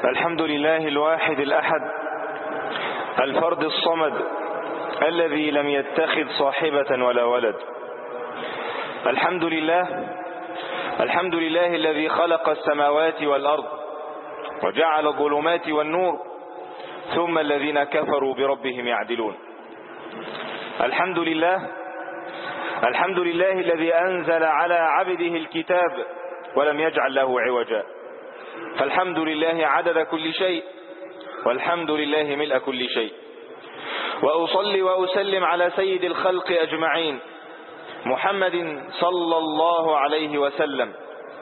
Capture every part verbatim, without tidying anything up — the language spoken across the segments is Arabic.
الحمد لله الواحد الأحد الفرد الصمد الذي لم يتخذ صاحبة ولا ولد. الحمد لله الحمد لله الذي خلق السماوات والأرض وجعل الظلمات والنور ثم الذين كفروا بربهم يعدلون. الحمد لله الحمد لله الذي أنزل على عبده الكتاب ولم يجعل له عوجا. فالحمد لله عدد كل شيء والحمد لله ملء كل شيء. وأصلي وأسلم على سيد الخلق أجمعين محمد صلى الله عليه وسلم،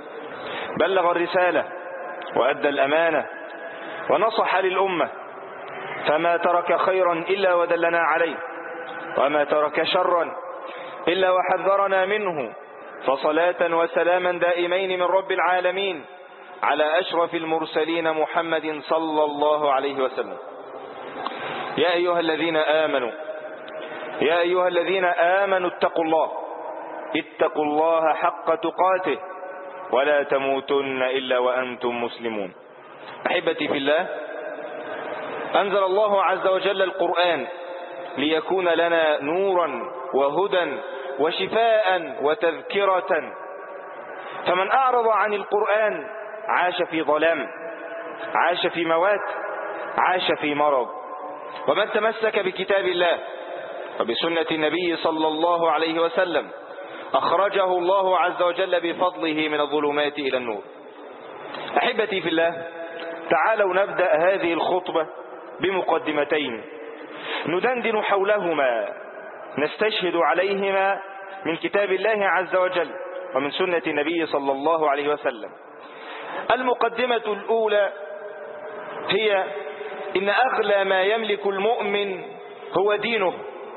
بلغ الرسالة وأدى الأمانة ونصح للأمة، فما ترك خيرا إلا ودلنا عليه وما ترك شرا إلا وحذرنا منه. فصلاة وسلاما دائمين من رب العالمين على أشرف المرسلين محمد صلى الله عليه وسلم. يا أيها الذين آمنوا يا أيها الذين آمنوا اتقوا الله اتقوا الله حق تقاته ولا تموتن إلا وأنتم مسلمون. أحبتي في الله، أنزل الله عز وجل القرآن ليكون لنا نورا وهدى وشفاء وتذكرة، فمن أعرض عن القرآن عاش في ظلام، عاش في موات، عاش في مرض. ومن تمسك بكتاب الله وبسنة النبي صلى الله عليه وسلم أخرجه الله عز وجل بفضله من الظلمات إلى النور. أحبتي في الله، تعالوا نبدأ هذه الخطبة بمقدمتين ندندن حولهما، نستشهد عليهما من كتاب الله عز وجل ومن سنة النبي صلى الله عليه وسلم. المقدمة الأولى هي إن أغلى ما يملك المؤمن هو دينه.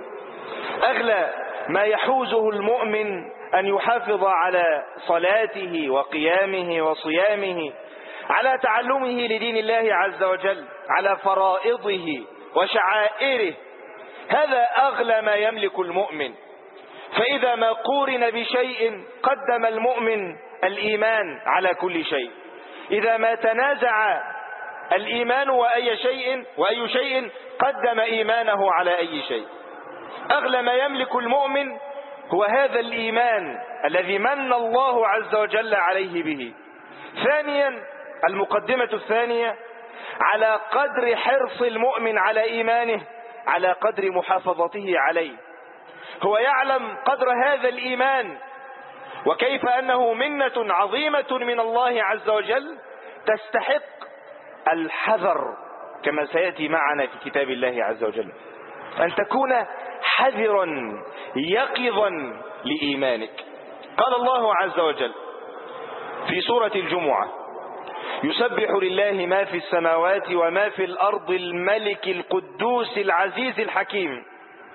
أغلى ما يحوزه المؤمن أن يحافظ على صلاته وقيامه وصيامه، على تعلمه لدين الله عز وجل، على فرائضه وشعائره. هذا أغلى ما يملك المؤمن. فإذا ما قورن بشيء قدم المؤمن الإيمان على كل شيء. إذا ما تنازع الإيمان وأي شيء وأي شيء قدم إيمانه على أي شيء. أغلى ما يملك المؤمن هو هذا الإيمان الذي من الله عز وجل عليه به. ثانيا، المقدمة الثانية، على قدر حرص المؤمن على إيمانه على قدر محافظته عليه. هو يعلم قدر هذا الإيمان وكيف أنه منة عظيمة من الله عز وجل تستحق الحذر، كما سيأتي معنا في كتاب الله عز وجل، أن تكون حذرا يقظا لإيمانك. قال الله عز وجل في سورة الجمعة: يسبح لله ما في السماوات وما في الأرض الملك القدوس العزيز الحكيم.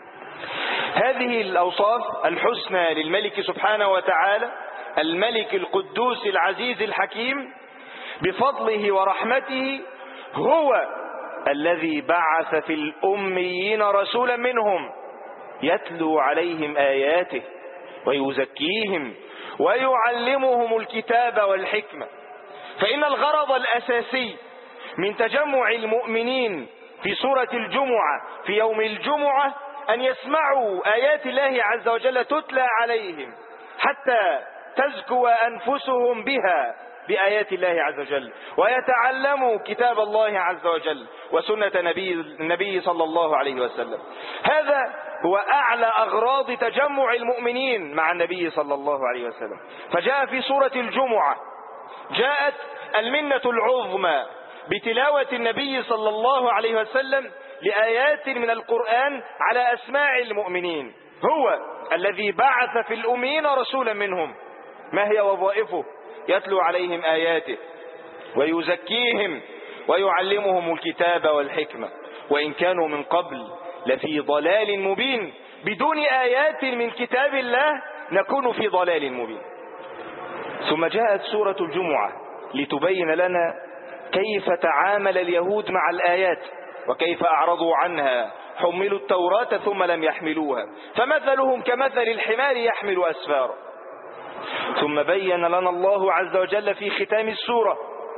هذه الأوصاف الحسنى للملك سبحانه وتعالى، الملك القدوس العزيز الحكيم، بفضله ورحمته هو الذي بعث في الأميين رسولا منهم يتلو عليهم آياته ويزكيهم ويعلمهم الكتاب والحكمة. فإن الغرض الأساسي من تجمع المؤمنين في سورة الجمعة في يوم الجمعة أن يسمعوا آيات الله عز وجل تتلى عليهم حتى تزكو أنفسهم بها بآيات الله عز وجل، ويتعلموا كتاب الله عز وجل وسنة نبي النبي صلى الله عليه وسلم. هذا هو أعلى أغراض تجمع المؤمنين مع النبي صلى الله عليه وسلم. فجاء في سورة الجمعة، جاءت المنة العظمى بتلاوة النبي صلى الله عليه وسلم لآيات من القرآن على أسماع المؤمنين. هو الذي بعث في الأمين رسولا منهم. ما هي وظائفه؟ يتلو عليهم آياته ويزكيهم ويعلمهم الكتاب والحكمة، وإن كانوا من قبل لفي ضلال مبين. بدون آيات من كتاب الله نكون في ضلال مبين. ثم جاءت سورة الجمعة لتبين لنا كيف تعامل اليهود مع الآيات وكيف أعرضوا عنها. حملوا التوراة ثم لم يحملوها، فمثلهم كمثل الحمار يحمل أسفارا. ثم بين لنا الله عز وجل في ختام السورة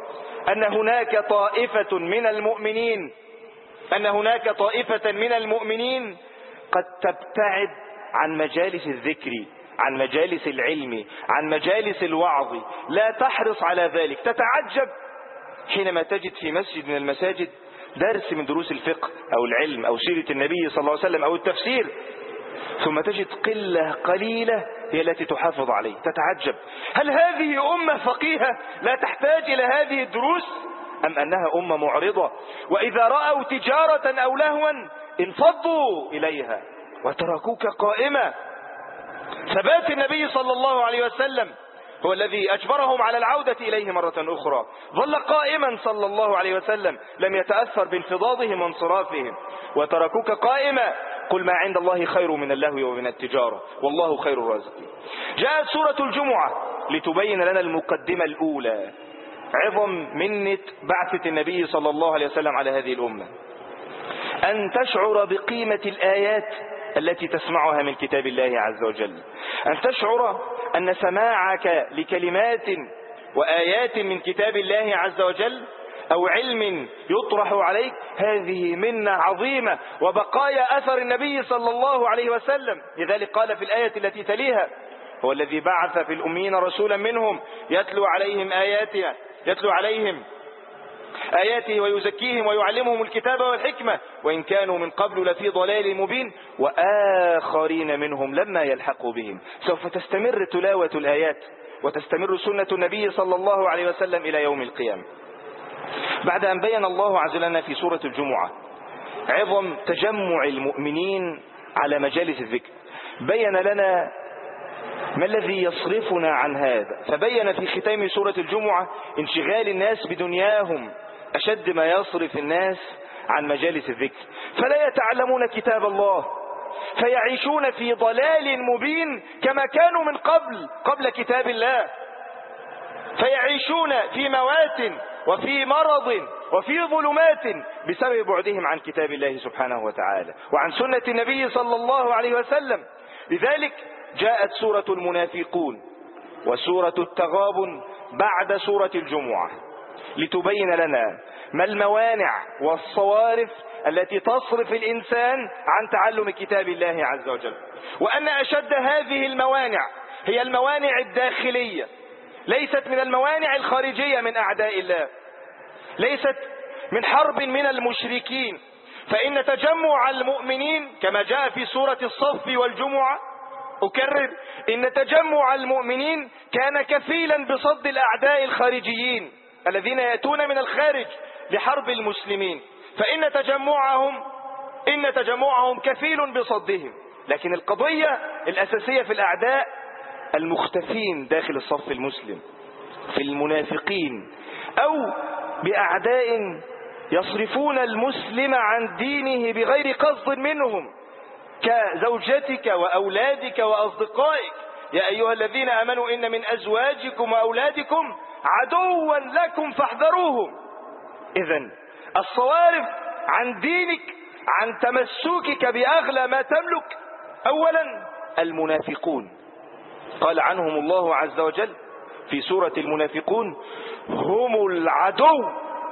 أن هناك طائفة من المؤمنين أن هناك طائفة من المؤمنين قد تبتعد عن مجالس الذكر، عن مجالس العلم، عن مجالس الوعظ، لا تحرص على ذلك. تتعجب حينما تجد في مسجد من المساجد درس من دروس الفقه أو العلم أو سيرة النبي صلى الله عليه وسلم أو التفسير، ثم تجد قلة قليلة هي التي تحافظ عليه. تتعجب، هل هذه أمة فقيهة لا تحتاج إلى هذه الدروس، أم أنها أمة معرضة وإذا رأوا تجارة أو لهوا انفضوا إليها وتركوك قائمة؟ ثبات النبي صلى الله عليه وسلم هو الذي أجبرهم على العودة إليه مرة أخرى. ظل قائما صلى الله عليه وسلم، لم يتأثر بانفضاضهم وانصرافهم، وتركوك قائمة. قل ما عند الله خير من اللهو ومن التجارة والله خير الرازقين. جاءت سورة الجمعة لتبين لنا المقدمة الأولى، عظم منة بعثة النبي صلى الله عليه وسلم على هذه الأمة، أن تشعر بقيمة الآيات التي تسمعها من كتاب الله عز وجل، أن تشعر أن سماعك لكلمات وآيات من كتاب الله عز وجل أو علم يطرح عليك هذه منة عظيمة وبقايا أثر النبي صلى الله عليه وسلم. لذلك قال في الآية التي تليها: هو الذي بعث في الأمين رسولا منهم يتلو عليهم آياته يتلو عليهم آياته ويزكيهم ويعلمهم الكتاب والحكمة وإن كانوا من قبل لفي ضلال مبين وآخرين منهم لما يلحقوا بهم. سوف تستمر تلاوة الآيات وتستمر سنة النبي صلى الله عليه وسلم إلى يوم القيامة. بعد أن بين الله عز وجل في سورة الجمعة عظم تجمع المؤمنين على مجالس الذكر، بين لنا ما الذي يصرفنا عن هذا، فبين في ختام سورة الجمعة انشغال الناس بدنياهم أشد ما يصرف الناس عن مجالس الذكر، فلا يتعلمون كتاب الله فيعيشون في ضلال مبين كما كانوا من قبل قبل كتاب الله، فيعيشون في موات وفي مرض وفي ظلمات بسبب بعدهم عن كتاب الله سبحانه وتعالى وعن سنة النبي صلى الله عليه وسلم. لذلك جاءت سورة المنافقون وسورة التغابن بعد سورة الجمعة لتبين لنا ما الموانع والصوارف التي تصرف الإنسان عن تعلم كتاب الله عز وجل، وأن أشد هذه الموانع هي الموانع الداخلية، ليست من الموانع الخارجية من أعداء الله، ليست من حرب من المشركين. فإن تجمع المؤمنين كما جاء في سورة الصف والجمعة، أكرر، إن تجمع المؤمنين كان كفيلا بصد الأعداء الخارجيين الذين يأتون من الخارج لحرب المسلمين، فإن تجمعهم إن تجمعهم كفيل بصدهم. لكن القضية الأساسية في الأعداء المختفين داخل الصف المسلم، في المنافقين، أو بأعداء يصرفون المسلم عن دينه بغير قصد منهم كزوجتك وأولادك وأصدقائك. يا أيها الذين آمنوا إن من أزواجكم وأولادكم عدوا لكم فاحذروهم. إذن الصوارف عن دينك، عن تمسكك بأغلى ما تملك، أولا المنافقون، قال عنهم الله عز وجل في سورة المنافقون: هم العدو،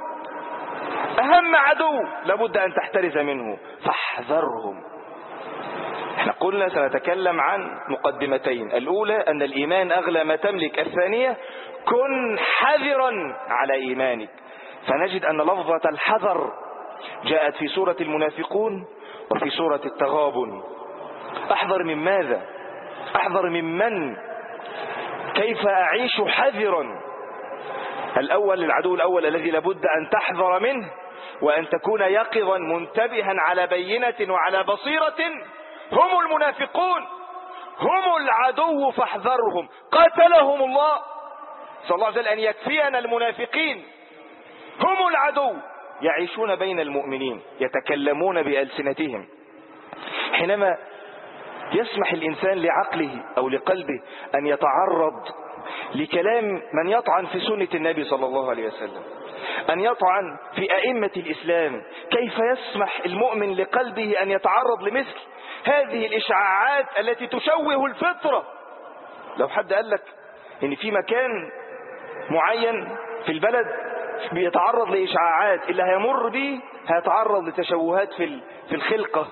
أهم عدو لابد أن تحترز منه فاحذرهم. احنا قلنا سنتكلم عن مقدمتين، الأولى أن الإيمان أغلى ما تملك، الثانية كن حذرا على إيمانك. فنجد أن لفظة الحذر جاءت في سورة المنافقون وفي سورة التغابن. أحذر من ماذا؟ أحذر من من؟ كيف أعيش حذرا؟ الأول العدو الأول الذي لابد أن تحذر منه وأن تكون يقظا منتبها على بينة وعلى بصيرة هم المنافقون، هم العدو فاحذرهم. قاتلهم الله صلى الله عليه وسلم أن يكفينا المنافقين. هم العدو، يعيشون بين المؤمنين، يتكلمون بألسنتهم. حينما يسمح الإنسان لعقله أو لقلبه أن يتعرض لكلام من يطعن في سنة النبي صلى الله عليه وسلم، أن يطعن في أئمة الإسلام، كيف يسمح المؤمن لقلبه أن يتعرض لمثل هذه الإشعاعات التي تشوه الفطرة؟ لو حد قال لك إن في مكان معين في البلد بيتعرض لإشعاعات، اللي هيمر به هيتعرض لتشوهات في في الخلقة.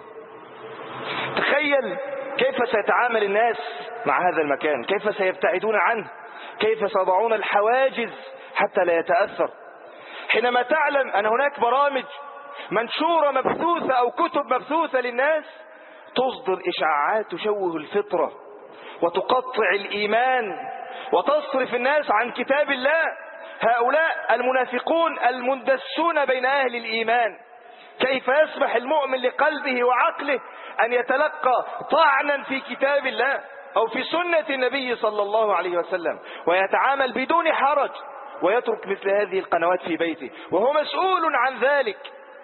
تخيل كيف سيتعامل الناس مع هذا المكان، كيف سيبتعدون عنه، كيف سيضعون الحواجز حتى لا يتأثر. حينما تعلم أن هناك برامج منشورة مبثوثة أو كتب مبثوثة للناس تصدر إشعاعات تشوه الفطرة وتقطع الإيمان وتصرف الناس عن كتاب الله، هؤلاء المنافقون المندسون بين أهل الإيمان، كيف يسمح المؤمن لقلبه وعقله أن يتلقى طعنا في كتاب الله أو في سنة النبي صلى الله عليه وسلم ويتعامل بدون حرج ويترك مثل هذه القنوات في بيته وهو مسؤول عن ذلك؟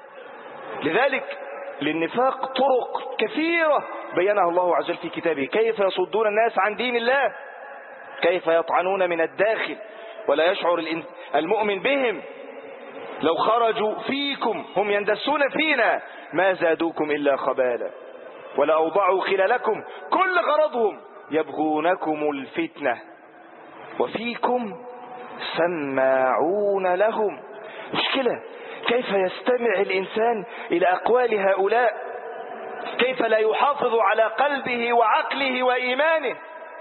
لذلك للنفاق طرق كثيرة بينها الله عز وجل في كتابه، كيف يصدون الناس عن دين الله، كيف يطعنون من الداخل ولا يشعر المؤمن بهم. لو خرجوا فيكم هم يندسون فينا ما زادوكم إلا خبالا ولا أوضعوا خلالكم، كل غرضهم يبغونكم الفتنة وفيكم سماعون لهم. مشكلة كيف يستمع الإنسان إلى أقوال هؤلاء، كيف لا يحافظ على قلبه وعقله وإيمانه.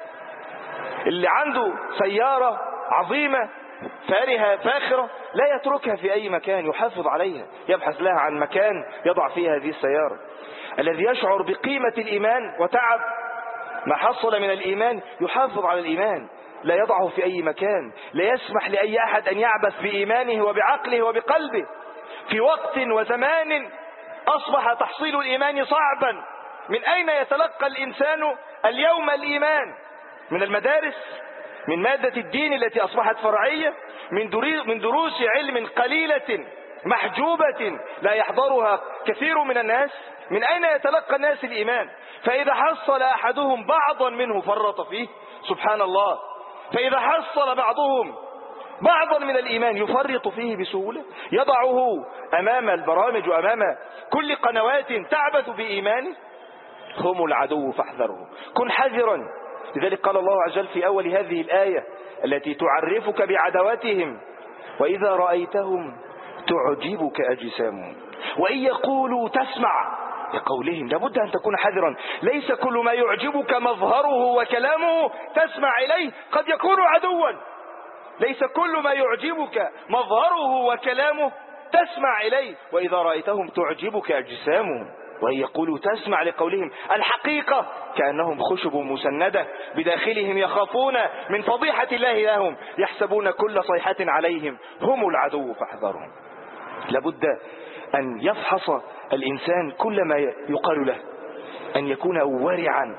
اللي عنده سيارة عظيمة فارهة فاخرة لا يتركها في أي مكان، يحافظ عليها، يبحث لها عن مكان يضع فيها هذه السيارة. الذي يشعر بقيمة الإيمان وتعب ما حصل من الإيمان يحافظ على الإيمان، لا يضعه في أي مكان، لا يسمح لأي أحد أن يعبث بإيمانه وبعقله وبقلبه. في وقت وزمان أصبح تحصيل الإيمان صعبا. من أين يتلقى الإنسان اليوم الإيمان؟ من المدارس، من مادة الدين التي أصبحت فرعية، من دروس علم قليلة محجوبة لا يحضرها كثير من الناس. من أين يتلقى الناس الإيمان؟ فإذا حصل أحدهم بعضا منه فرط فيه، سبحان الله، فإذا حصل بعضهم بعضا من الإيمان يفرط فيه بسهولة، يضعه أمام البرامج وأمام كل قنوات تعبث بإيمانه. هم العدو فاحذرهم، كن حذرا. لذلك قال الله عز وجل في أول هذه الآية التي تعرفك بعدواتهم: وإذا رأيتهم تعجبك أجسامهم وإن يقولوا تسمع لقولهم. لابد أن تكون حذرا، ليس كل ما يعجبك مظهره وكلامه تسمع إليه، قد يكون عدوا. ليس كل ما يعجبك مظهره وكلامه تسمع إليه. وإذا رأيتهم تعجبك أجسامهم وإن يقولوا تسمع لقولهم. الحقيقة كأنهم خشب مسندة بداخلهم يخافون من فضيحة الله لهم، يحسبون كل صيحة عليهم. هم العدو فاحذرهم. لابد أن يفحص الإنسان كل ما يقال له، أن يكون ورعا.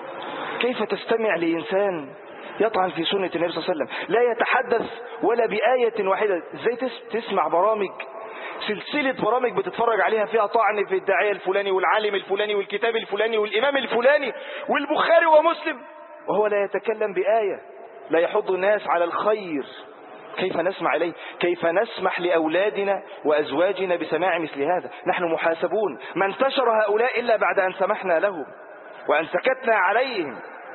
كيف تستمع لإنسان يطعن في سنة النبي صلى الله عليه وسلم، لا يتحدث ولا بآية واحدة؟ ازاي تسمع برامج، سلسلة برامج بتتفرج عليها فيها طعن في الداعية الفلاني والعالم الفلاني والكتاب الفلاني والإمام الفلاني والبخاري ومسلم، وهو لا يتكلم بآية، لا يحض الناس على الخير. كيف نسمع إليه؟ كيف نسمح لأولادنا وأزواجنا بسماع مثل هذا؟ نحن محاسبون. ما انتشر هؤلاء إلا بعد أن سمحنا لهم وأن سكتنا عليهم.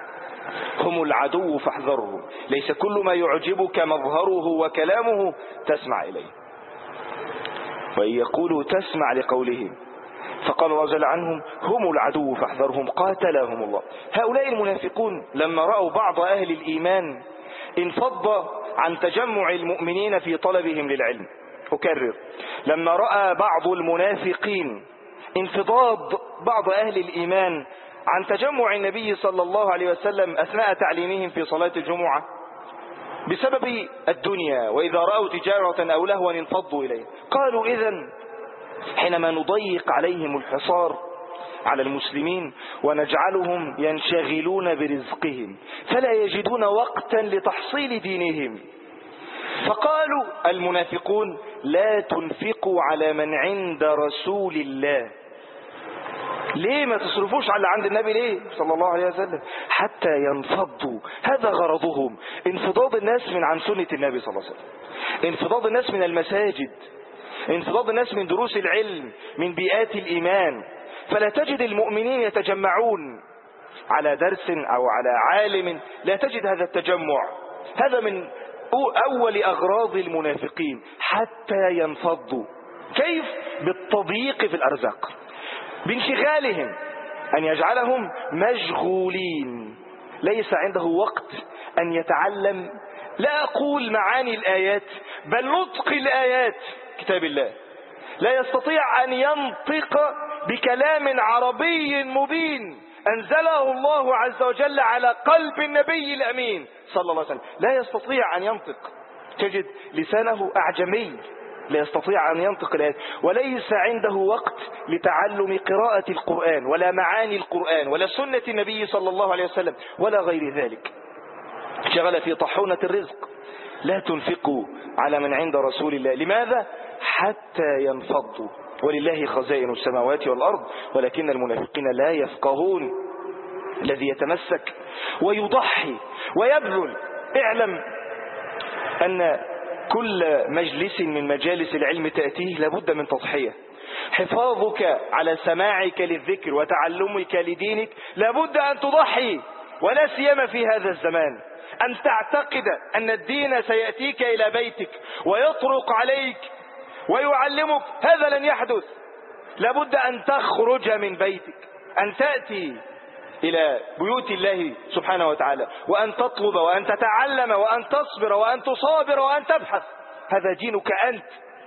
هم العدو فاحذرهم. ليس كل ما يعجبك مظهره وكلامه تسمع إليه. وإن يقولوا تسمع لقولهم. فقال الله جل عنهم: هم العدو فاحذرهم قاتلهم الله. هؤلاء المنافقون لما رأوا بعض أهل الإيمان انفض عن تجمع المؤمنين في طلبهم للعلم. أكرر: لما رأى بعض المنافقين انفضاض بعض أهل الإيمان عن تجمع النبي صلى الله عليه وسلم أثناء تعليمهم في صلاة الجمعة بسبب الدنيا، وإذا رأوا تجارة أو لهوا انفضوا إليه. قالوا: إذن حينما نضيق عليهم الحصار على المسلمين ونجعلهم ينشغلون برزقهم فلا يجدون وقتا لتحصيل دينهم. فقالوا المنافقون: لا تنفقوا على من عند رسول الله. ليه ما تصرفوش على عند النبي ليه صلى الله عليه وسلم؟ حتى ينفضوا. هذا غرضهم، انفضاض الناس من عن سنة النبي صلى الله عليه وسلم، انفضاض الناس من المساجد، انفضاض الناس من دروس العلم، من بيئات الإيمان. فلا تجد المؤمنين يتجمعون على درس أو على عالم، لا تجد هذا التجمع. هذا من أول أغراض المنافقين حتى ينفضوا. كيف؟ بالتضييق في الأرزاق، بانشغالهم، أن يجعلهم مشغولين، ليس عنده وقت أن يتعلم، لا أقول معاني الآيات، بل نطق الآيات كتاب الله. لا يستطيع أن ينطق بكلام عربي مبين أنزله الله عز وجل على قلب النبي الأمين صلى الله عليه وسلم، لا يستطيع أن ينطق. تجد لسانه أعجمي، لا يستطيع أن ينطق الآيات، وليس عنده وقت لتعلم قراءة القرآن ولا معاني القرآن ولا سنة النبي صلى الله عليه وسلم ولا غير ذلك. شغل في طحونة الرزق. لا تنفقوا على من عند رسول الله. لماذا؟ حتى ينفضوا. ولله خزائن السماوات والأرض ولكن المنافقين لا يفقهون. الذي يتمسك ويضحي ويبذل. اعلم أن كل مجلس من مجالس العلم تأتيه لابد من تضحية. حفاظك على سماعك للذكر وتعلمك لدينك لابد أن تضحي، ولا سيما في هذا الزمان. أن تعتقد أن الدين سيأتيك إلى بيتك ويطرق عليك ويعلمك، هذا لن يحدث. لابد أن تخرج من بيتك، أن تأتي إلى بيوت الله سبحانه وتعالى، وأن تطلب وأن تتعلم وأن تصبر وأن تصابر وأن تبحث. هذا دينك أنت.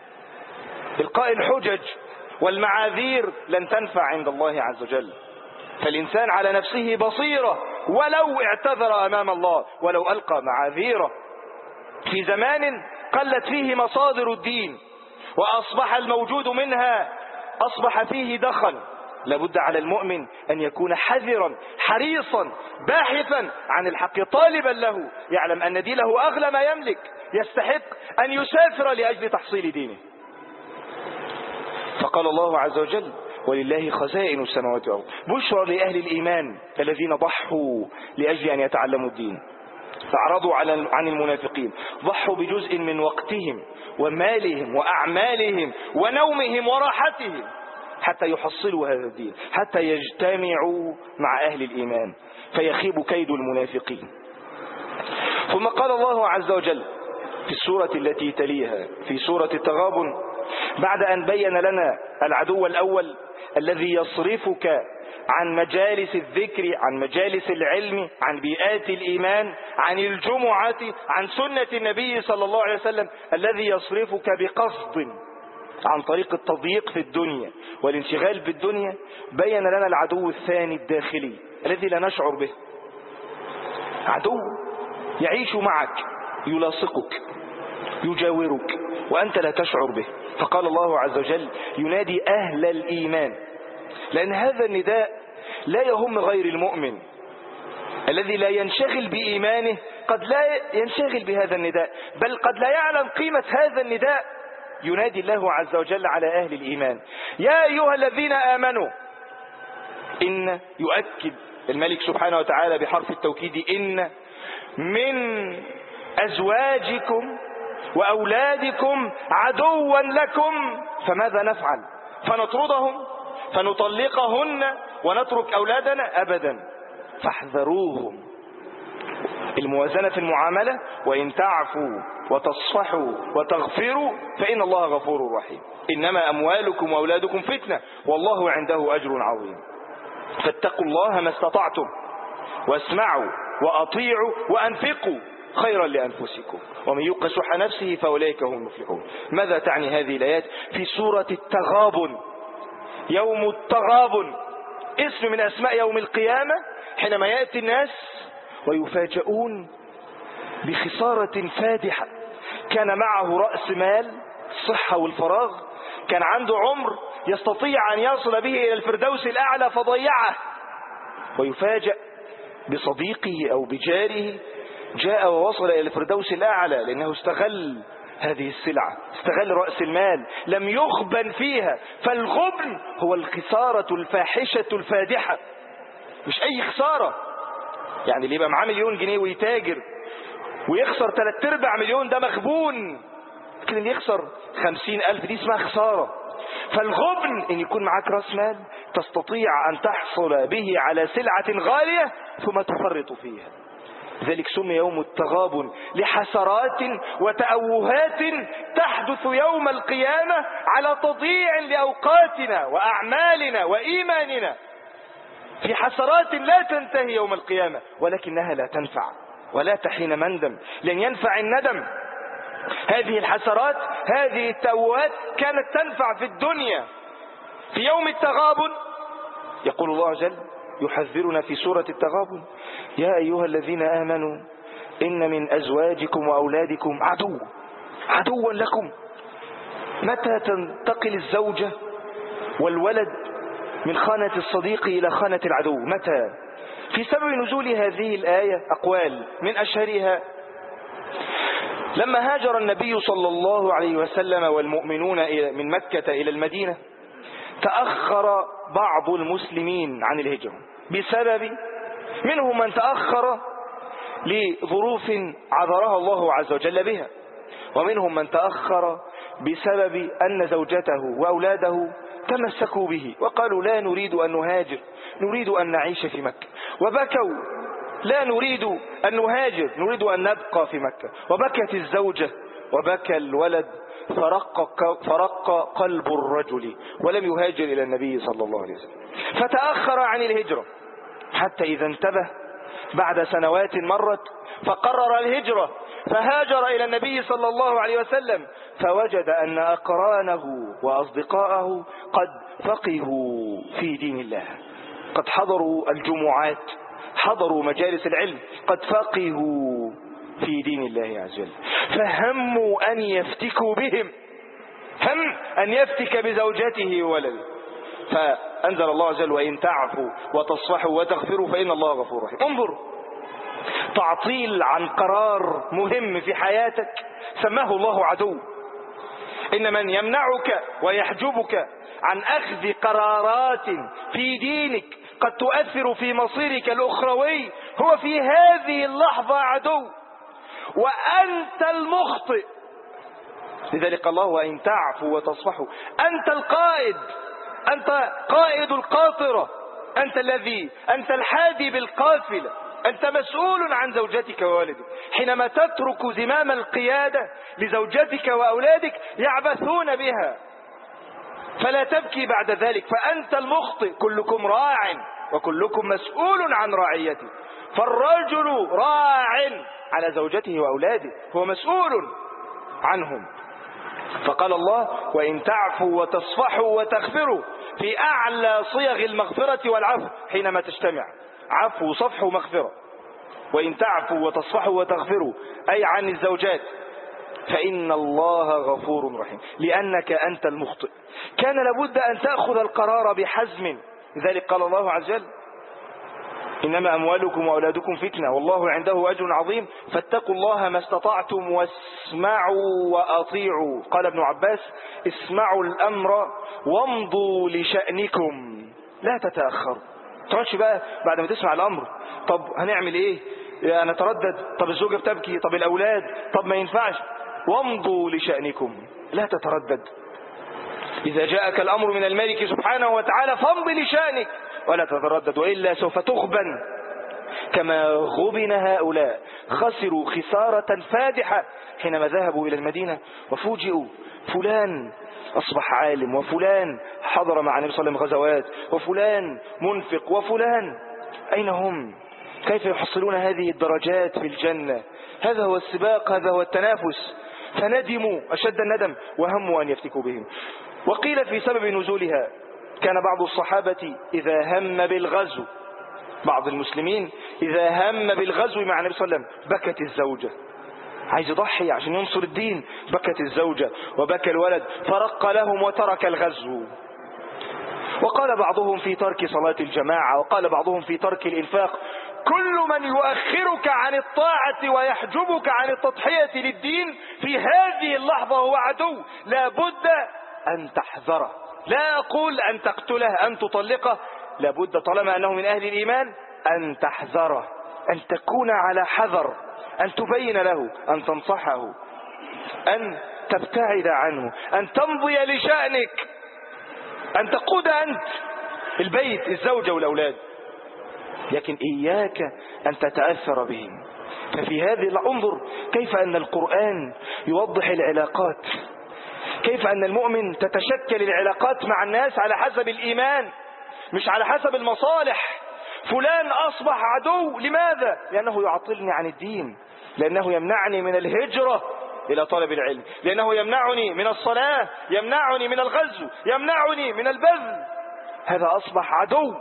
إلقاء الحجج والمعاذير لن تنفع عند الله عز وجل. فالإنسان على نفسه بصيرة ولو اعتذر أمام الله، ولو ألقى معاذيره. في زمان قلت فيه مصادر الدين وأصبح الموجود منها أصبح فيه دخل. لابد على المؤمن أن يكون حذرا حريصا باحثا عن الحق طالبا له، يعلم أن دينه أغلى ما يملك، يستحق أن يسافر لأجل تحصيل دينه. فقال الله عز وجل ولله خزائن السماوات والأرض. بشرى لأهل الإيمان الذين ضحوا لأجل أن يتعلموا الدين، فأعرضوا عن المنافقين، ضحوا بجزء من وقتهم ومالهم وأعمالهم ونومهم وراحتهم حتى يحصلوا هذا الدين، حتى يجتمعوا مع أهل الإيمان فيخيب كيد المنافقين. ثم قال الله عز وجل في السورة التي تليها في سورة التغابن، بعد أن بين لنا العدو الأول الذي يصرفك عن مجالس الذكر، عن مجالس العلم، عن بيئات الإيمان، عن الجمعة، عن سنة النبي صلى الله عليه وسلم، الذي يصرفك بقصد عن طريق التضييق في الدنيا والانشغال بالدنيا. بين لنا العدو الثاني الداخلي الذي لا نشعر به، عدو يعيش معك، يلاصقك، يجاورك وأنت لا تشعر به. فقال الله عز وجل ينادي أهل الإيمان، لأن هذا النداء لا يهم غير المؤمن الذي لا ينشغل بإيمانه، قد لا ينشغل بهذا النداء، بل قد لا يعلم قيمة هذا النداء. ينادي الله عز وجل على أهل الإيمان يا أيها الذين آمنوا. إن يؤكد الملك سبحانه وتعالى بحرف التوكيد إن من أزواجكم وأولادكم عدوا لكم فماذا نفعل؟ فنطردهم فنطلقهن ونترك أولادنا؟ أبدا، فاحذروهم. الموازنة في المعاملة، وإن تعفوا وتصفحوا وتغفروا فإن الله غفور رحيم. إنما أموالكم وأولادكم فتنة والله عنده أجر عظيم. فاتقوا الله ما استطعتم واسمعوا وأطيعوا وأنفقوا خيرا لأنفسكم ومن يوق شح نفسه فأولئك هم المفلحون. ماذا تعني هذه الآيات؟ في سورة التغابن، يوم التغابن اسم من أسماء يوم القيامة، حينما يأتي الناس ويفاجؤون بخسارة فادحة. كان معه رأس مال، الصحة والفراغ، كان عنده عمر يستطيع أن يصل به إلى الفردوس الأعلى فضيعه، ويفاجأ بصديقه أو بجاره جاء ووصل إلى الفردوس الأعلى لأنه استغل هذه السلعة، استغل رأس المال، لم يغبن فيها. فالغبن هو الخسارة الفاحشة الفادحة، مش أي خسارة. يعني اللي يبقى معاه مليون جنيه ويتاجر ويخسر ثلاث ارباع مليون ده مغبون، لكن اللي يخسر خمسين ألف دي اسمها خسارة. فالغبن إن يكون معاك رأس مال تستطيع أن تحصل به على سلعة غالية ثم تفرط فيها. ذلك سمي يوم التغابن لحسرات وتأوهات تحدث يوم القيامة على تضييع لأوقاتنا وأعمالنا وإيماننا، في حسرات لا تنتهي يوم القيامة، ولكنها لا تنفع ولا تحين مندم، لن ينفع الندم. هذه الحسرات هذه التأوهات كانت تنفع في الدنيا. في يوم التغابن يقول الله عز وجل يحذرنا في سورة التغابن: يا أيها الذين آمنوا إن من أزواجكم وأولادكم عدو عدوا لكم. متى تنتقل الزوجة والولد من خانة الصديق إلى خانة العدو؟ متى؟ في سبب نزول هذه الآية أقوال، من أشهرها لما هاجر النبي صلى الله عليه وسلم والمؤمنون من مكة إلى المدينة، تأخر بعض المسلمين عن الهجرة بسبب، منهم من تأخر لظروف عذرها الله عز وجل بها، ومنهم من تأخر بسبب أن زوجته وأولاده تمسكوا به وقالوا لا نريد أن نهاجر، نريد أن نعيش في مكة، وبكوا لا نريد أن نهاجر، نريد أن نبقى في مكة، وبكت الزوجة وبكى الولد، فرق, فرق قلب الرجل ولم يهاجر إلى النبي صلى الله عليه وسلم، فتأخر عن الهجرة حتى إذا انتبه بعد سنوات مرت فقرر الهجرة، فهاجر إلى النبي صلى الله عليه وسلم، فوجد أن أقرانه وأصدقائه قد فقهوا في دين الله، قد حضروا الجمعات، حضروا مجالس العلم، قد فقهوا في دين الله عز وجل، فهموا أن يفتكوا بهم، هم أن يفتك بزوجته وولده، فأنزل الله عز وجل وإن تعفوا وتصفحوا وتغفروا فإن الله غفور رحيم. انظر، تعطيل عن قرار مهم في حياتك سماه الله عدو. إن من يمنعك ويحجبك عن أخذ قرارات في دينك قد تؤثر في مصيرك الأخروي هو في هذه اللحظة عدو، وأنت المخطئ. لذلك الله وإن تعفوا وتصفحوا، أنت القائد، أنت قائد القاطرة، أنت الذي أنت الحادي بالقافلة، أنت مسؤول عن زوجتك ووالدك. حينما تترك زمام القيادة لزوجتك وأولادك يعبثون بها، فلا تبكي بعد ذلك، فأنت المخطئ. كلكم راع وكلكم مسؤول عن رعيته، فالرجل راع على زوجته وأولاده، هو مسؤول عنهم. فقال الله وإن تعفوا وتصفحوا وتغفروا في أعلى صيغ المغفرة والعفو حينما تجتمع، عفو صفح ومغفرة. وإن تعفوا وتصفحوا وتغفروا أي عن الزوجات فإن الله غفور رحيم، لأنك أنت المخطئ. كان لابد أن تأخذ القرار بحزم، لذلك قال الله عز وجل إنما أموالكم وأولادكم فتنة والله عنده أجر عظيم فاتقوا الله ما استطعتم واسمعوا وأطيعوا. قال ابن عباس اسمعوا الأمر وامضوا لشأنكم، لا تتأخروا. تقعدش بقى بعد ما تسمع الأمر طب هنعمل إيه، أنا تردد، طب الزوجة بتبكي، طب الأولاد، طب ما ينفعش. وامضوا لشأنكم، لا تتردد. إذا جاءك الأمر من الملك سبحانه وتعالى فامض لشأنك ولا تتردد، وإلا سوف تغبن كما غبن هؤلاء، خسروا خسارة فادحة حينما ذهبوا إلى المدينة وفوجئوا فلان أصبح عالم، وفلان حضر مع النبي صلى الله عليه وسلم غزوات، وفلان منفق، وفلان أين هم؟ كيف يحصلون هذه الدرجات في الجنة؟ هذا هو السباق، هذا هو التنافس. فندموا أشد الندم وهموا أن يفتكوا بهم. وقيل في سبب نزولها كان بعض الصحابة إذا هم بالغزو، بعض المسلمين إذا هم بالغزو مع النبي صلى الله عليه وسلم بكت الزوجة، عايز يضحي عشان ينصر الدين، بكت الزوجة وبكى الولد، فرق لهم وترك الغزو. وقال بعضهم في ترك صلاة الجماعة، وقال بعضهم في ترك الإنفاق. كل من يؤخرك عن الطاعة ويحجبك عن التضحية للدين في هذه اللحظة هو عدو، لا بد أن تحذره. لا أقول أن تقتله، أن تطلقه، لا بد طالما أنه من أهل الإيمان أن تحذره، أن تكون على حذر، أن تبين له، أن تنصحه، أن تبتعد عنه، أن تمضي لشأنك، أن تقود أنت البيت، الزوجة والأولاد. لكن إياك أن تتأثر بهم، ففي هذه انظر كيف أن القرآن يوضح العلاقات، كيف أن المؤمن تتشكل العلاقات مع الناس على حسب الإيمان مش على حسب المصالح. فلان أصبح عدو، لماذا؟ لأنه يعطلني عن الدين، لأنه يمنعني من الهجرة إلى طلب العلم، لأنه يمنعني من الصلاة، يمنعني من الغزو، يمنعني من البذل. هذا أصبح عدو.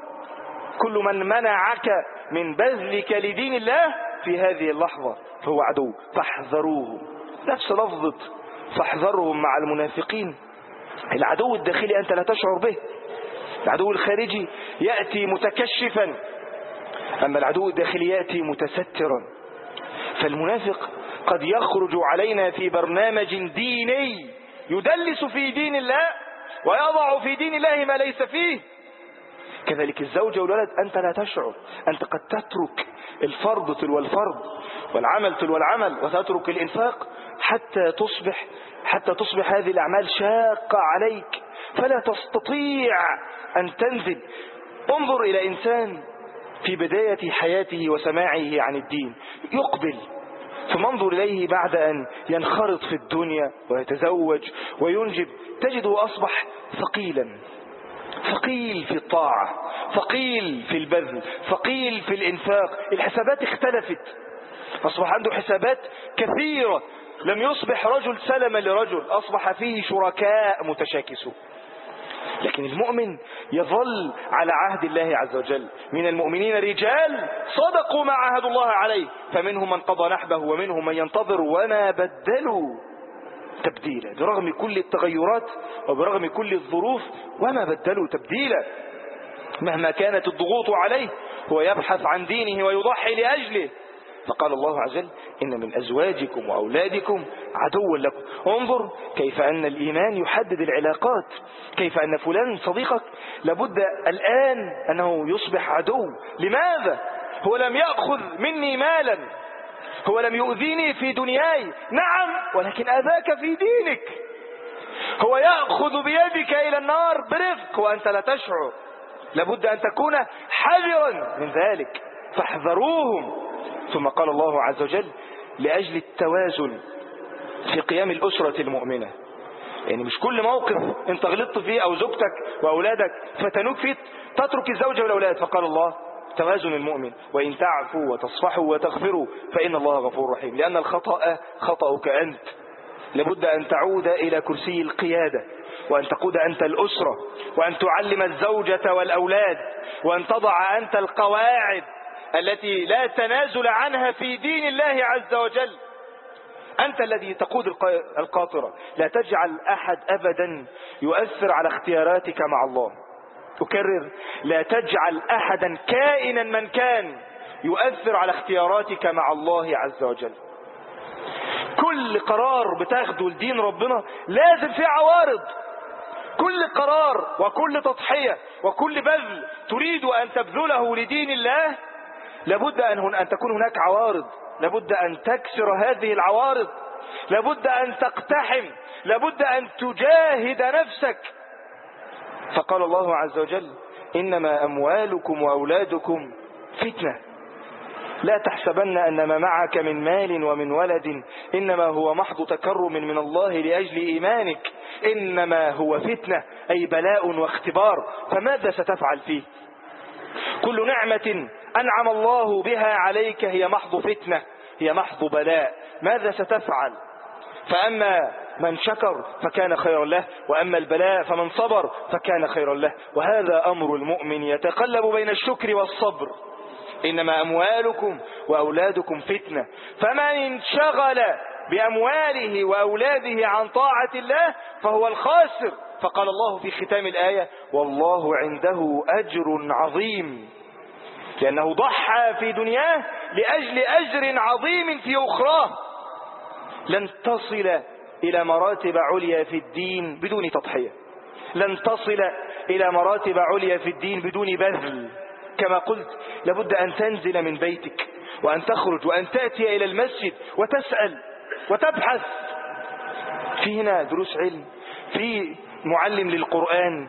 كل من منعك من بذلك لدين الله في هذه اللحظة فهو عدو، فاحذروه. نفس لفظة فاحذرهم مع المنافقين. العدو الداخلي أنت لا تشعر به، العدو الخارجي يأتي متكشفا، أما العدو الداخلي يأتي متسترا. فالمنافق قد يخرج علينا في برنامج ديني يدلس في دين الله ويضع في دين الله ما ليس فيه. كذلك الزوجة والولد أنت لا تشعر، أنت قد تترك الفرض تلو الفرض والعمل تلو العمل وتترك الإنفاق حتى تصبح حتى تصبح هذه الأعمال شاقة عليك فلا تستطيع أن تنزل. انظر إلى إنسان في بداية حياته وسماعه عن الدين يقبل، ثم انظر إليه بعد أن ينخرط في الدنيا ويتزوج وينجب تجده أصبح ثقيلا، ثقيل في الطاعة، ثقيل في البذل، ثقيل في الإنفاق. الحسابات اختلفت، أصبح عنده حسابات كثيرة. لم يصبح رجل سلما لرجل، أصبح فيه شركاء متشاكسون. لكن المؤمن يظل على عهد الله عز وجل. من المؤمنين رجال صدقوا ما عاهدوا الله عليه فمنهم من قضى نحبه ومنهم من ينتظر وما بدلوا تبديلا. برغم كل التغيرات وبرغم كل الظروف وما بدلوا تبديلا. مهما كانت الضغوط عليه هو يبحث عن دينه ويضحي لأجله. فقال الله عز وجل إن من أزواجكم وأولادكم عدوا لكم. انظر كيف أن الإيمان يحدد العلاقات، كيف أن فلان صديقك لابد الآن أنه يصبح عدو. لماذا؟ هو لم يأخذ مني مالا، هو لم يؤذيني في دنياي، نعم، ولكن أذاك في دينك. هو يأخذ بيدك إلى النار برفق وأنت لا تشعر. لابد أن تكون حذرا من ذلك، فاحذروهم. ثم قال الله عز وجل لأجل التوازن في قيام الأسرة المؤمنة. يعني مش كل موقف انت غلطت فيه أو زوجتك وأولادك فتنوك فيه تترك الزوجة والأولاد. فقال الله توازن المؤمن وإن تعفوا وتصفحوا وتغفروا فإن الله غفور رحيم. لأن الخطأ خطأك أنت، لابد أن تعود إلى كرسي القيادة وأن تقود أنت الأسرة وأن تعلم الزوجة والأولاد وأن تضع أنت القواعد التي لا تنازل عنها في دين الله عز وجل. أنت الذي تقود القاطرة. لا تجعل أحد أبدا يؤثر على اختياراتك مع الله. أكرر، لا تجعل أحدا كائنا من كان يؤثر على اختياراتك مع الله عز وجل. كل قرار بتاخده لدين ربنا لازم فيه عوارض. كل قرار وكل تضحية وكل بذل تريد أن تبذله لدين الله لابد أن, أن تكون هناك عوارض، لابد أن تكسر هذه العوارض، لابد أن تقتحم، لابد أن تجاهد نفسك. فقال الله عز وجل إنما أموالكم وأولادكم فتنة لا تحسبن أن ما معك من مال ومن ولد إنما هو محض تكرم من الله لأجل إيمانك، إنما هو فتنة أي بلاء واختبار. فماذا ستفعل فيه؟ كل نعمة أنعم الله بها عليك هي محض فتنة، هي محض بلاء. ماذا ستفعل؟ فأما من شكر فكان خيرا له، وأما البلاء فمن صبر فكان خيرا له. وهذا أمر المؤمن يتقلب بين الشكر والصبر. إنما أموالكم وأولادكم فتنة، فمن انشغل بأمواله وأولاده عن طاعة الله فهو الخاسر. فقال الله في ختام الآية والله عنده أجر عظيم، لأنه ضحى في دنياه لأجل أجر عظيم في أخراه. لن تصل إلى مراتب عليا في الدين بدون تضحية، لن تصل إلى مراتب عليا في الدين بدون بذل. كما قلت لابد أن تنزل من بيتك وأن تخرج وأن تأتي إلى المسجد وتسأل وتبحث. في هنا دروس علم، في معلم للقرآن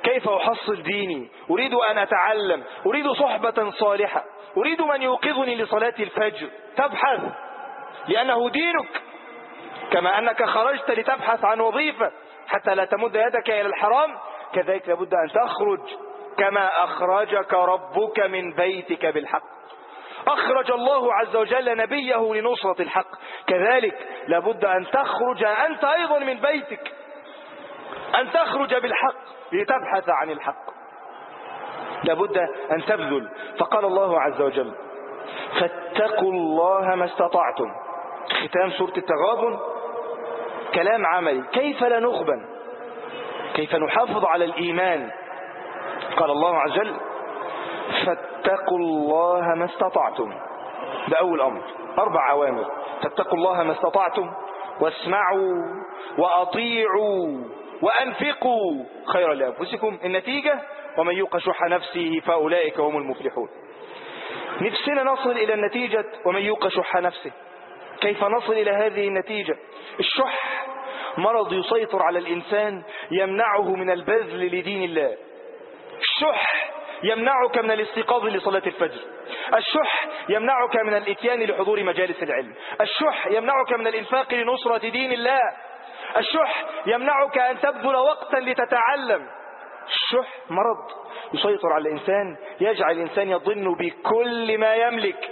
كيف أحصل ديني، أريد أن أتعلم، أريد صحبة صالحة، أريد من يوقظني لصلاة الفجر. تبحث لأنه دينك، كما أنك خرجت لتبحث عن وظيفة حتى لا تمد يدك إلى الحرام، كذلك لابد أن تخرج كما أخرجك ربك من بيتك بالحق. أخرج الله عز وجل نبيه لنصرة الحق، كذلك لابد أن تخرج أنت أيضا من بيتك، أن تخرج بالحق لتبحث عن الحق. لابد أن تبذل. فقال الله عز وجل فاتقوا الله ما استطعتم. ختام سورة التغابن كلام عملي، كيف لا نخبن، كيف نحافظ على الإيمان. قال الله عز وجل فاتقوا الله ما استطعتم، ده أول أمر، أربع أوامر: فاتقوا الله ما استطعتم، واسمعوا وأطيعوا وأنفقوا خيرا لأنفسكم. النتيجة ومن يوق شح نفسه فأولئك هم المفلحون. نفسنا نصل إلى النتيجة ومن يوق شح نفسه. كيف نصل إلى هذه النتيجة؟ الشح مرض يسيطر على الإنسان يمنعه من البذل لدين الله. الشح يمنعك من الاستيقاظ لصلاة الفجر. الشح يمنعك من الاتيان لحضور مجالس العلم. الشح يمنعك من الإنفاق لنصرة دين الله. الشح يمنعك أن تبذل وقتا لتتعلم. الشح مرض يسيطر على الإنسان، يجعل الإنسان يظن بكل ما يملك.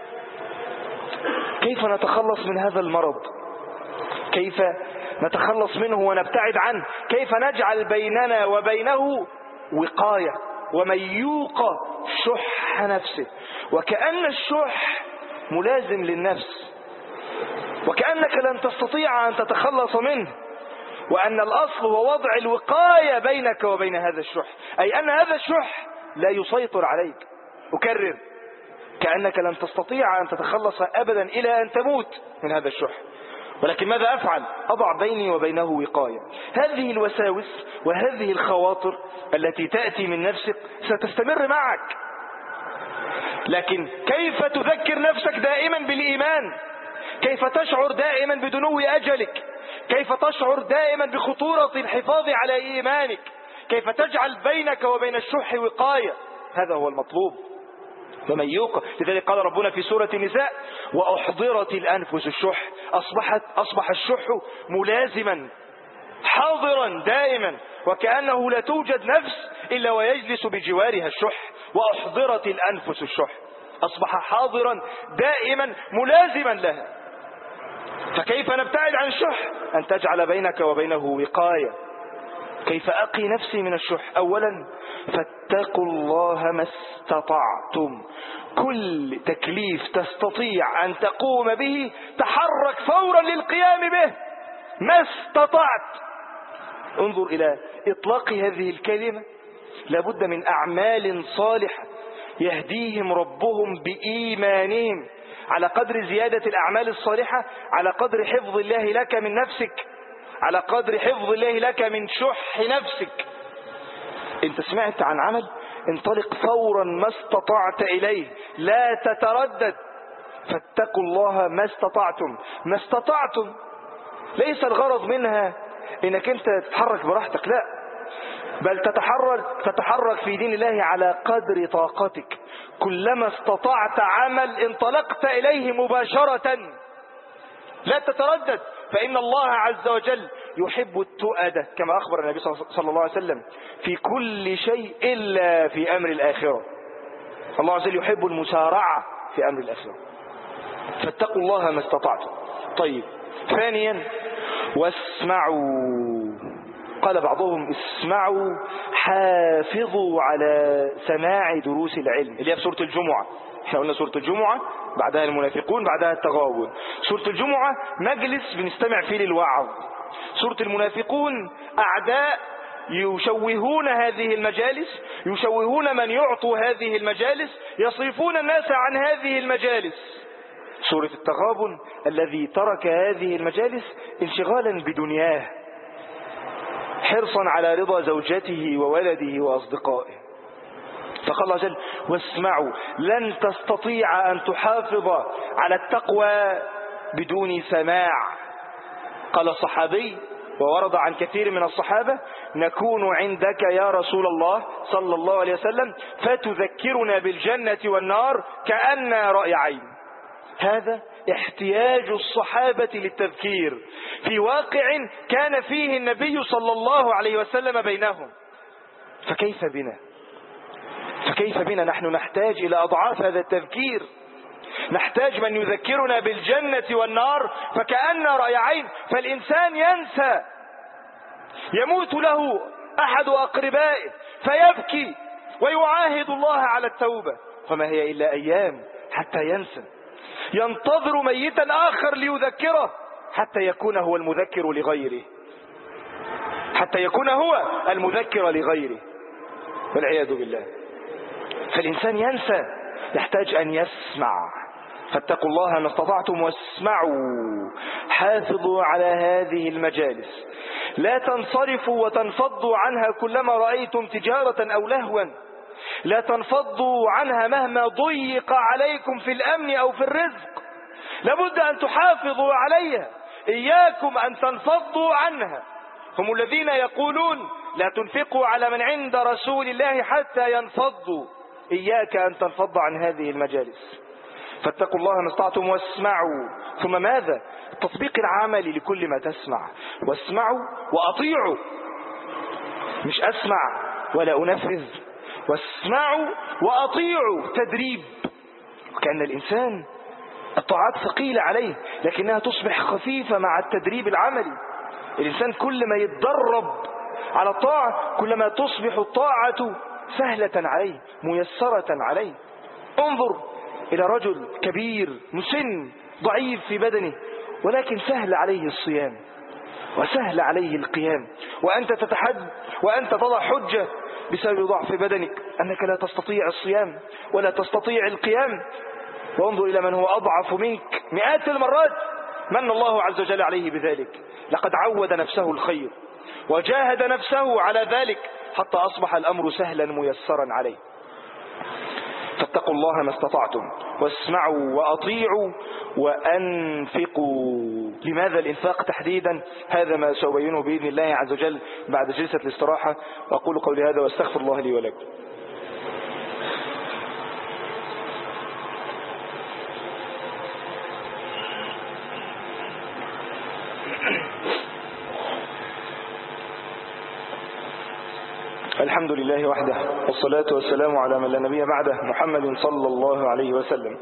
كيف نتخلص من هذا المرض؟ كيف نتخلص منه ونبتعد عنه؟ كيف نجعل بيننا وبينه وقاية؟ ومن يوق شح نفسه. وكأن الشح ملازم للنفس، وكأنك لن تستطيع أن تتخلص منه، وأن الأصل هو وضع الوقاية بينك وبين هذا الشح، أي أن هذا الشح لا يسيطر عليك. أكرر، كأنك لن تستطيع أن تتخلص أبدا إلى أن تموت من هذا الشح، ولكن ماذا أفعل؟ أضع بيني وبينه وقاية. هذه الوساوس وهذه الخواطر التي تأتي من نفسك ستستمر معك، لكن كيف تذكر نفسك دائما بالإيمان؟ كيف تشعر دائما بدنو أجلك؟ كيف تشعر دائما بخطورة الحفاظ على إيمانك؟ كيف تجعل بينك وبين الشح وقاية؟ هذا هو المطلوب. ومن يوق، لذلك قال ربنا في سورة النساء وأحضرت الأنفس الشح. أصبحت أصبح الشح ملازما حاضرا دائما، وكأنه لا توجد نفس إلا ويجلس بجوارها الشح. وأحضرت الأنفس الشح، أصبح حاضرا دائما ملازما لها. فكيف نبتعد عن الشح؟ أن تجعل بينك وبينه وقاية. كيف أقي نفسي من الشح؟ أولا فاتقوا الله ما استطعتم. كل تكليف تستطيع أن تقوم به تحرك فورا للقيام به ما استطعت. انظر إلى إطلاق هذه الكلمة، لابد من أعمال صالحة يهديهم ربهم بإيمانهم. على قدر زيادة الأعمال الصالحة على قدر حفظ الله لك من نفسك، على قدر حفظ الله لك من شح نفسك. انت سمعت عن عمل، انطلق فورا ما استطعت إليه، لا تتردد. فاتقوا الله ما استطعتم. ما استطعتم ليس الغرض منها انك انت تتحرك براحتك، لا، بل تتحرك تتحرك في دين الله على قدر طاقتك. كلما استطعت عمل انطلقت إليه مباشرة، لا تتردد، فإن الله عز وجل يحب التؤدة كما أخبر النبي صلى الله عليه وسلم في كل شيء إلا في أمر الآخرة. الله عز وجل يحب المسارعة في أمر الآخرة. فاتقوا الله ما استطعتم. طيب، ثانيا واسمعوا. قال بعضهم اسمعوا، حافظوا على سماع دروس العلم، اللي هي في سورة الجمعة. احنا قلنا سورة الجمعة بعدها المنافقون بعدها التغابن. سورة الجمعة مجلس بنستمع فيه للوعظ. سورة المنافقون أعداء يشوهون هذه المجالس، يشوهون من يعطوا هذه المجالس، يصرفون الناس عن هذه المجالس. سورة التغابن الذي ترك هذه المجالس انشغالا بدنياه، حرصا على رضا زوجته وولده وأصدقائه. فقال الله جل واسمعوا. لن تستطيع أن تحافظ على التقوى بدون سماع. قال الصحابي وورد عن كثير من الصحابة: نكون عندك يا رسول الله صلى الله عليه وسلم فتذكرنا بالجنة والنار كأن رأي عين. هذا احتياج الصحابة للتذكير في واقع كان فيه النبي صلى الله عليه وسلم بينهم. فكيف بنا فكيف بنا نحن نحتاج إلى أضعاف هذا التذكير. نحتاج من يذكرنا بالجنة والنار فكأن رأي عين. فالإنسان ينسى، يموت له أحد أقربائه فيبكي ويعاهد الله على التوبة، وما هي إلا أيام حتى ينسى. ينتظر ميتا آخر ليذكره حتى يكون هو المذكر لغيره حتى يكون هو المذكر لغيره والعياذ بالله. فالإنسان ينسى، يحتاج أن يسمع. فاتقوا الله ما استطعتم واسمعوا. حافظوا على هذه المجالس، لا تنصرفوا وتنفضوا عنها كلما رأيتم تجارة أو لهوا. لا تنفضوا عنها مهما ضيق عليكم في الأمن أو في الرزق. لابد أن تحافظوا عليها، إياكم أن تنفضوا عنها. هم الذين يقولون: لا تنفقوا على من عند رسول الله حتى ينفضوا. إياك أن تنفض عن هذه المجالس. فاتقوا الله ما استطعتم واسمعوا. ثم ماذا؟ التطبيق العملي لكل ما تسمع. واسمعوا وأطيعوا، مش أسمع ولا أنفذ. واسمعوا وأطيعوا، تدريب. وكأن الإنسان الطاعات ثقيلة عليه لكنها تصبح خفيفة مع التدريب العملي. الإنسان كل ما يتدرب على الطاعة كلما تصبح الطاعة سهلة عليه، ميسرة عليه. انظر إلى رجل كبير مسن ضعيف في بدنه ولكن سهل عليه الصيام وسهل عليه القيام، وأنت تتحد وأنت تضع حجة بسبب ضعف بدنك أنك لا تستطيع الصيام ولا تستطيع القيام. وانظر إلى من هو أضعف منك مئات المرات، من الله عز وجل عليه بذلك. لقد عود نفسه الخير وجاهد نفسه على ذلك حتى أصبح الأمر سهلا ميسرا عليه. فاتقوا الله ما استطعتم واسمعوا وأطيعوا وأنفقوا. لماذا الإنفاق تحديدا؟ هذا ما سأبينه بإذن الله عز وجل بعد جلسة الاستراحة. وأقول قولي هذا واستغفر الله لي ولكم. الحمد لله وحده، والصلاة والسلام على من لا نبي بعده، محمد صلى الله عليه وسلم.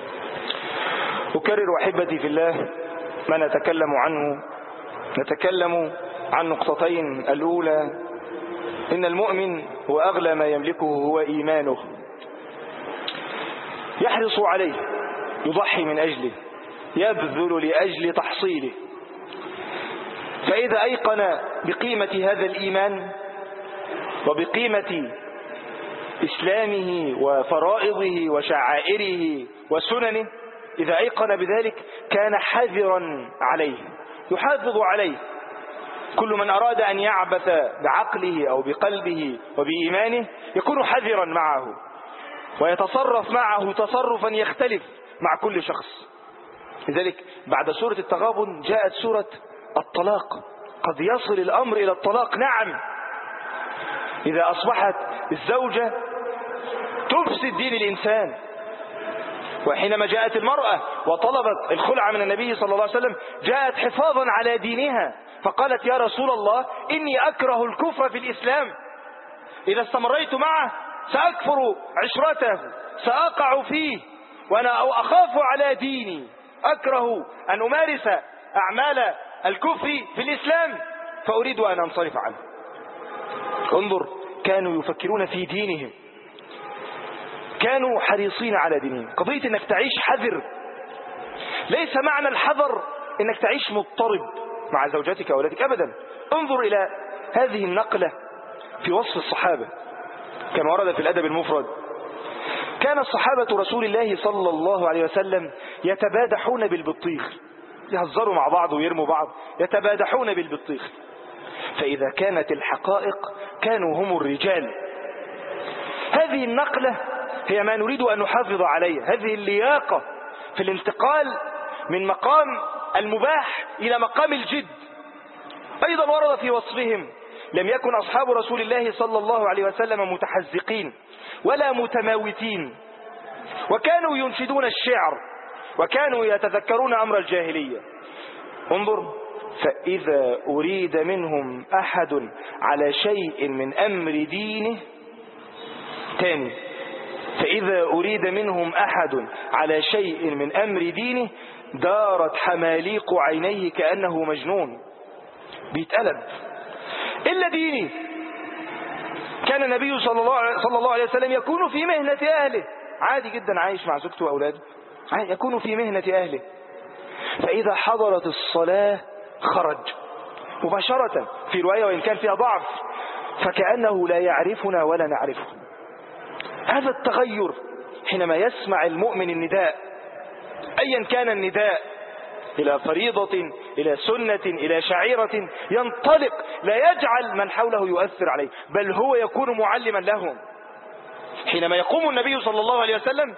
أكرر أحبتي في الله ما نتكلم عنه. نتكلم عن نقطتين. الأولى: إن المؤمن هو أغلى ما يملكه هو إيمانه، يحرص عليه، يضحي من أجله، يبذل لأجل تحصيله. فإذا أيقن بقيمة هذا الإيمان وبقيمة إسلامه وفرائضه وشعائره وسننه، إذا أيقن بذلك كان حذرا عليه، يحافظ عليه. كل من أراد أن يعبث بعقله أو بقلبه وبإيمانه يكون حذرا معه ويتصرف معه تصرفا يختلف مع كل شخص. لذلك بعد سورة التغابن جاءت سورة الطلاق. قد يصل الأمر إلى الطلاق، نعم، إذا أصبحت الزوجة تفسد دين الإنسان. وحينما جاءت المرأة وطلبت الخلع من النبي صلى الله عليه وسلم جاءت حفاظا على دينها، فقالت: يا رسول الله، إني أكره الكفر في الإسلام، إذا استمريت معه سأكفر عشرته، سأقع فيه، وأنا أخاف على ديني، أكره أن أمارس أعمال الكفر في الإسلام، فأريد أن أنصرف عنه. انظر، كانوا يفكرون في دينهم، كانوا حريصين على دينهم. قضية انك تعيش حذر، ليس معنى الحذر انك تعيش مضطرب مع زوجتك وأولادك أبدا. انظر إلى هذه النقلة في وصف الصحابة كما ورد في الأدب المفرد. كان الصحابة رسول الله صلى الله عليه وسلم يتبادحون بالبطيخ، يهزروا مع بعض ويرموا بعض، يتبادحون بالبطيخ. فإذا كانت الحقائق كانوا هم الرجال. هذه النقلة هي ما نريد أن نحافظ عليها، هذه اللياقة في الانتقال من مقام المباح إلى مقام الجد. أيضا ورد في وصفهم: لم يكن أصحاب رسول الله صلى الله عليه وسلم متحزقين ولا متماوتين، وكانوا ينشدون الشعر، وكانوا يتذكرون أمر الجاهلية. انظر: فإذا أريد منهم أحد على شيء من أمر دينه، تاني، فإذا أريد منهم أحد على شيء من أمر دينه دارت حماليق عينيه كأنه مجنون، بيتقلب. إلا ديني. كان النبي صلى الله عليه وسلم يكون في مهنة أهله، عادي جدا عايش مع زوجته وأولاده، يكون في مهنة أهله، فإذا حضرت الصلاة خرج مباشرة، في رواية وإن كان فيها ضعف، فكأنه لا يعرفنا ولا نعرفه. هذا التغير حينما يسمع المؤمن النداء، أيا كان النداء، إلى فريضة، إلى سنة، إلى شعيرة، ينطلق، لا يجعل من حوله يؤثر عليه، بل هو يكون معلما لهم. حينما يقوم النبي صلى الله عليه وسلم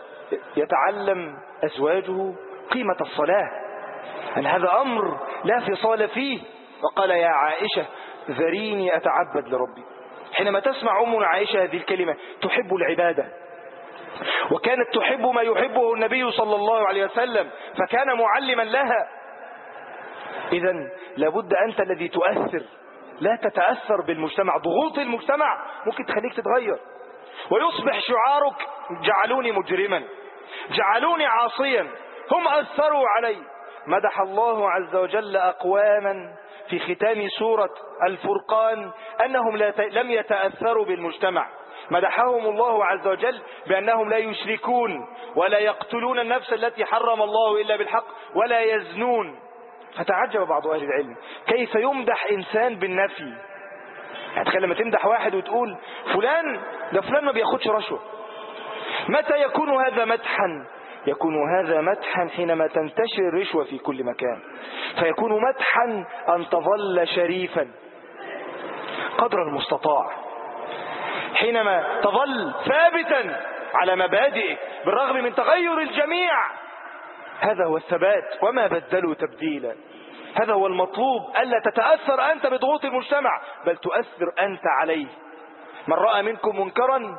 يتعلم أزواجه قيمة الصلاة، أن هذا أمر لا فصال فيه. وقال: يا عائشة ذريني أتعبد لربي. حينما تسمع أمنا عائشة هذه الكلمة تحب العبادة، وكانت تحب ما يحبه النبي صلى الله عليه وسلم، فكان معلما لها. إذن لابد أنت الذي تؤثر، لا تتأثر بالمجتمع. ضغوط المجتمع ممكن تخليك تتغير، ويصبح شعارك: جعلوني مجرما، جعلوني عاصيا، هم أثروا علي. مدح الله عز وجل أقواما في ختام سورة الفرقان أنهم لم يتأثروا بالمجتمع. مدحهم الله عز وجل بأنهم لا يشركون ولا يقتلون النفس التي حرم الله إلا بالحق ولا يزنون. فتعجب بعض أهل العلم كيف يمدح إنسان بالنفي. يعني لما تمدح واحد وتقول فلان ده فلان ما بياخدش رشوة، متى يكون هذا مدحا؟ يكون هذا مدحا حينما تنتشر الرشوة في كل مكان، فيكون مدحا أن تظل شريفا قدر المستطاع، حينما تظل ثابتا على مبادئك بالرغم من تغير الجميع. هذا هو الثبات، وما بدلوا تبديلا. هذا هو المطلوب، ألا تتأثر أنت بضغوط المجتمع، بل تؤثر أنت عليه. من رأى منكم منكرا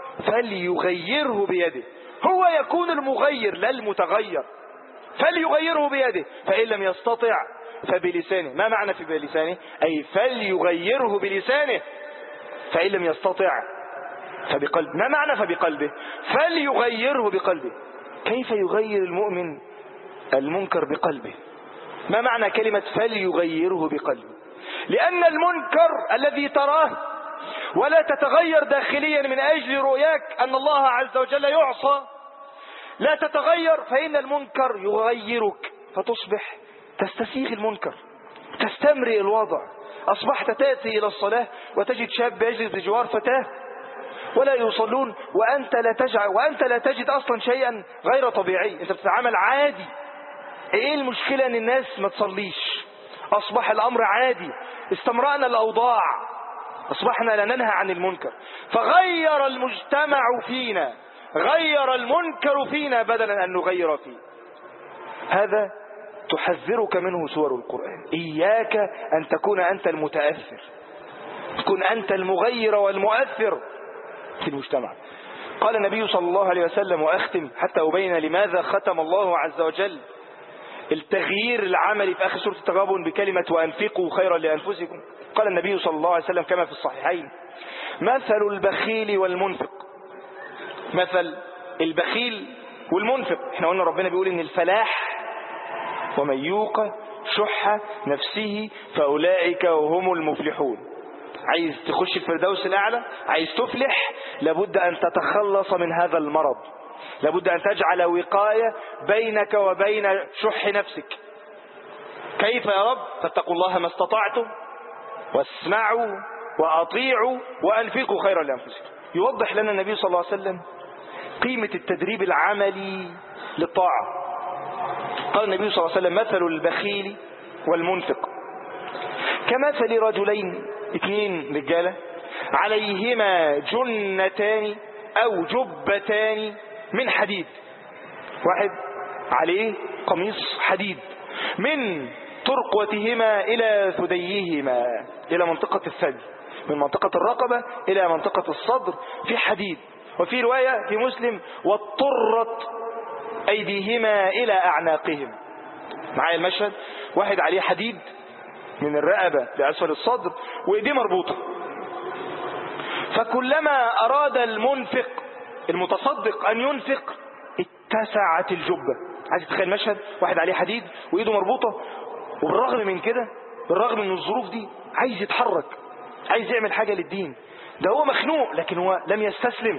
فليغيره بيده، هو يكون المغير لا المتغير. فليغيره بيده، فإن لم يستطع فبلسانه. ما معنى في بلسانه؟ أي فليغيره بلسانه، فإن لم يستطع فبقلبه. ما معنى فبقلبه؟ فليغيره بقلبه. كيف يغير المؤمن المنكر بقلبه؟ ما معنى كلمة فليغيره بقلبه؟ لأن المنكر الذي تراه ولا تتغير داخليا من أجل رؤياك أن الله عز وجل يعصى، لا تتغير، فإن المنكر يغيرك، فتصبح تستسيغ المنكر، تستمرئ الوضع. أصبحت تأتي إلى الصلاة وتجد شاب يجلس بجوار فتاة ولا يصلون، وأنت لا تجعل وأنت لا تجد أصلا شيئا غير طبيعي، أنت بتتعامل عادي. إيه المشكلة أن الناس ما تصليش؟ أصبح الأمر عادي، استمرأنا الأوضاع، أصبحنا لا ننهى عن المنكر، فغير المجتمع فينا، غير المنكر فينا بدلا أن نغير فيه. هذا تحذرك منه سور القرآن. إياك أن تكون أنت المتأثر، تكون أنت المغير والمؤثر في المجتمع. قال النبي صلى الله عليه وسلم، وأختم حتى أبين لماذا ختم الله عز وجل التغيير العملي في آخر سورة التغابن بكلمة وأنفقوا خيرا لأنفسكم. قال النبي صلى الله عليه وسلم كما في الصحيحين: مثل البخيل والمنفق. مثل البخيل والمنفق، احنا قلنا ربنا بيقول ان الفلاح ومن يوق شح نفسه فأولئك هم المفلحون. عايز تخش الفردوس الأعلى، عايز تفلح، لابد أن تتخلص من هذا المرض، لابد أن تجعل وقاية بينك وبين شح نفسك. كيف يا رب؟ فاتقوا الله ما استطعتم واسمعوا وأطيعوا وأنفقوا خيرا لأنفسكم. يوضح لنا النبي صلى الله عليه وسلم قيمة التدريب العملي للطاعة. قال النبي صلى الله عليه وسلم: مثل البخيل والمنفق كمثل رجلين، اثنين رجالة، عليهما جنتان أو جبتان من حديد. واحد عليه قميص حديد من ترقوتهما إلى ثديهما، إلى منطقة الثدي، من منطقة الرقبة إلى منطقة الصدر في حديد. وفي رواية في مسلم واضطرت أيديهما إلى أعناقهم. معايا المشهد؟ واحد عليه حديد من الرقبة لأسفل الصدر وإيديه مربوطة، فكلما أراد المنفق المتصدق أن ينفق اتسعت الجبة. عايز تتخيل مشهد واحد عليه حديد وإيده مربوطة، وبالرغم من كده، بالرغم من الظروف دي، عايز يتحرك، عايز يعمل حاجة للدين. ده هو مخنوق لكن هو لم يستسلم.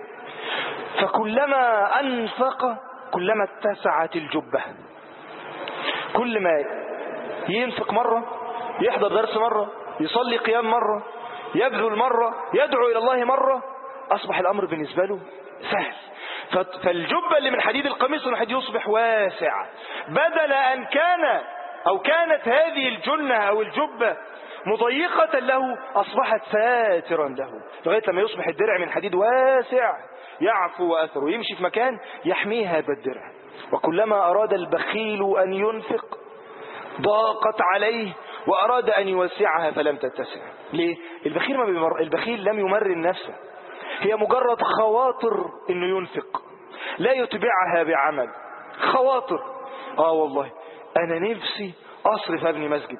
فكلما أنفق كلما اتسعت الجبة. كل ما ينفق مرة، يحضر درس مرة، يصلي قيام مرة، يبذل مرة، يدعو إلى الله مرة، أصبح الأمر بالنسبة له سهل. فالجبة اللي من حديد القميص الواحد يصبح واسع، بدل أن كان أو كانت هذه الجنة أو الجبة مضيقة له، أصبحت ساترا له، لغاية لما يصبح الدرع من حديد واسع يعفو وأثره، يمشي في مكان يحميه هذا الدرع. وكلما أراد البخيل أن ينفق ضاقت عليه وأراد أن يوسعها فلم تتسع. ليه؟ البخيل, ما بيمر... البخيل لم يمرن نفسه، هي مجرد خواطر إنه ينفق، لا يتبعها بعمل. خواطر، آه والله أنا نفسي أصرف ابني مسجد،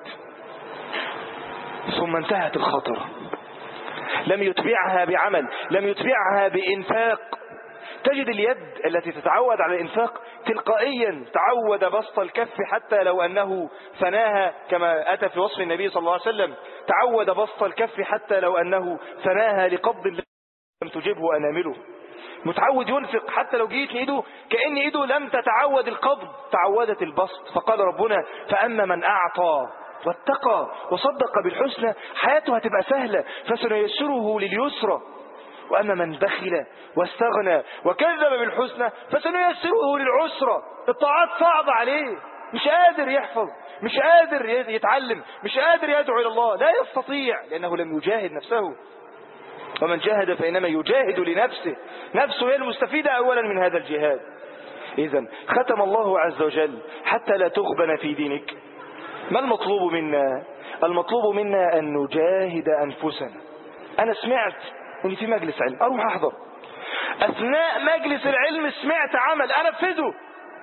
ثم انتهت الخاطرة، لم يتبعها بعمل، لم يتبعها بإنفاق. تجد اليد التي تتعود على الإنفاق تلقائيا تعود بسط الكف حتى لو أنه فناها، كما أتى في وصف النبي صلى الله عليه وسلم، تعود بسط الكف حتى لو أنه فناها لقبض لم تجبه أنامله. متعود ينفق حتى لو جيت لإيده كأن إيده لم تتعود القبض، تعودت البسط. فقال ربنا فأما من أعطى واتقى وصدق بالحسنى حياته هتبقى سهلة فسنيسره لليسرى، وأما من بخل واستغنى وكذب بالحسنى فسنيسره للعسرى. الطاعات صعبة عليه، مش قادر يحفظ، مش قادر يتعلم، مش قادر يدعو إلى الله، لا يستطيع لأنه لم يجاهد نفسه. ومن جاهد فإنما يجاهد لنفسه، نفسه هي المستفيدة أولا من هذا الجهاد. إذن ختم الله عز وجل حتى لا تغبن في دينك. ما المطلوب منا؟ المطلوب منا أن نجاهد أنفسنا. أنا سمعت أني في مجلس علم أروح أحضر، أثناء مجلس العلم سمعت عمل أنفذه،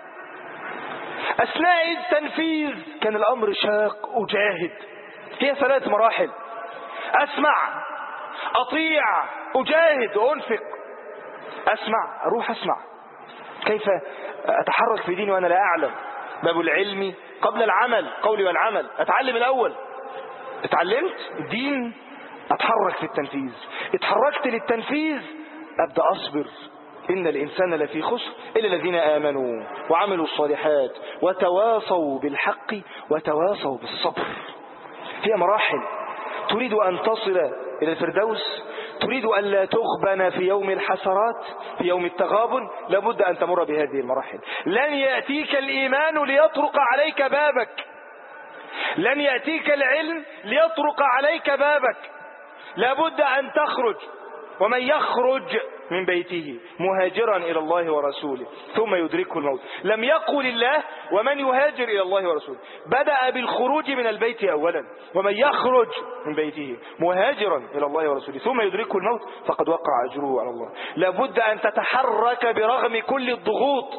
أثناء التنفيذ كان الأمر شاق أجاهد. هي ثلاث مراحل: أسمع، أطيع، أجاهد وأنفق. أسمع، أروح أسمع كيف أتحرك في ديني وأنا لا أعلم. باب العلم قبل العمل، قولي والعمل. أتعلم الأول، اتعلمت الدين أتحرك في التنفيذ، اتحركت للتنفيذ أبدأ أصبر. إن الإنسان لفي خسر إلا الذين آمنوا وعملوا الصالحات وتواصوا بالحق وتواصوا بالصبر. هي مراحل. تريد أن تصل إلى الفردوس، تريد أن لا تغبن في يوم الحسرات، في يوم التغابن، لابد أن تمر بهذه المراحل. لن يأتيك الإيمان ليطرق عليك بابك، لن يأتيك العلم ليطرق عليك بابك، لابد أن تخرج. ومن يخرج من بيته مهاجرا إلى الله ورسوله ثم يدركه الموت. لم يقل الله ومن يهاجر إلى الله ورسوله، بدأ بالخروج من البيت أولا. ومن يخرج من بيته مهاجرا إلى الله ورسوله ثم يدركه الموت فقد وقع أجره على الله. لابد أن تتحرك برغم كل الضغوط،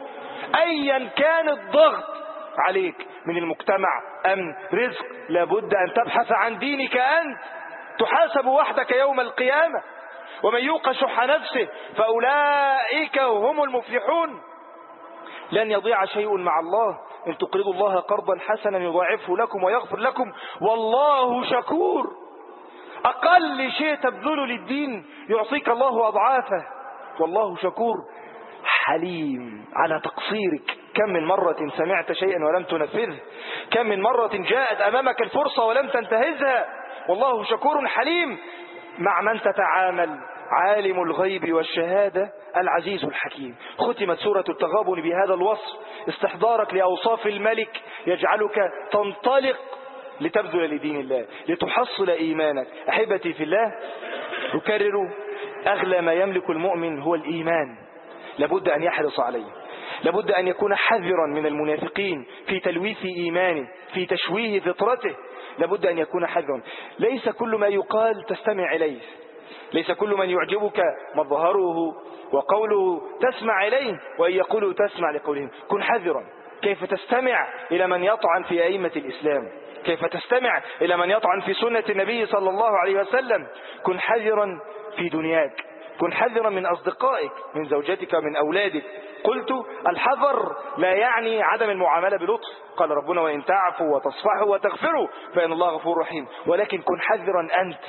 أيا كان الضغط عليك من المجتمع، أمن، رزق. لابد أن تبحث عن دينك أنت، تحاسب وحدك يوم القيامة. ومن يوق شح نفسه فأولئك هم المفلحون. لن يضيع شيء مع الله، إن تقرضوا الله قرضا حسنا يضاعفه لكم ويغفر لكم والله شكور. أقل شيء تبذله للدين يعطيك الله أضعافه، والله شكور حليم على تقصيرك. كم من مرة سمعت شيئا ولم تنفذه، كم من مرة جاءت أمامك الفرصة ولم تنتهزها. والله شكور حليم. مع من تتعامل؟ عالم الغيب والشهادة العزيز الحكيم. ختمت سورة التغابن بهذا الوصف، استحضارك لأوصاف الملك يجعلك تنطلق لتبذل لدين الله، لتحصل إيمانك. أحبتي في الله، أكرر، أغلى ما يملك المؤمن هو الإيمان، لابد أن يحرص عليه. لابد أن يكون حذرا من المنافقين في تلويث إيمانه، في تشويه فطرته. لابد أن يكون حذرا. ليس كل ما يقال تستمع إليه، ليس كل من يعجبك مظهره وقوله تسمع إليه، وإن يقولوا تسمع لقولهم. كن حذرا. كيف تستمع إلى من يطعن في أئمة الإسلام؟ كيف تستمع إلى من يطعن في سنة النبي صلى الله عليه وسلم؟ كن حذرا في دنياك، كن حذرا من أصدقائك، من زوجتك، من أولادك. قلت الحذر لا يعني عدم المعاملة بلطف، قال ربنا وإن تعفوا وتصفحوا وتغفروا فإن الله غفور رحيم، ولكن كن حذرا أنت،